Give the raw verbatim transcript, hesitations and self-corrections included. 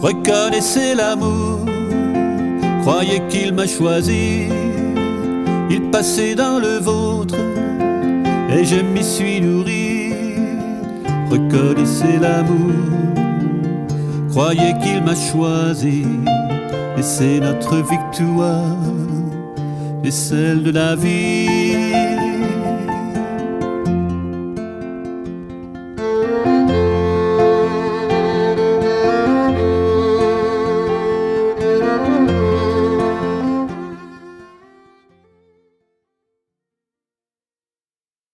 Reconnaissez l'amour, croyez qu'il m'a choisi. Il passait dans le vôtre et je m'y suis nourri. Reconnaissez l'amour, croyez qu'il m'a choisi. Et c'est notre victoire et celle de la vie.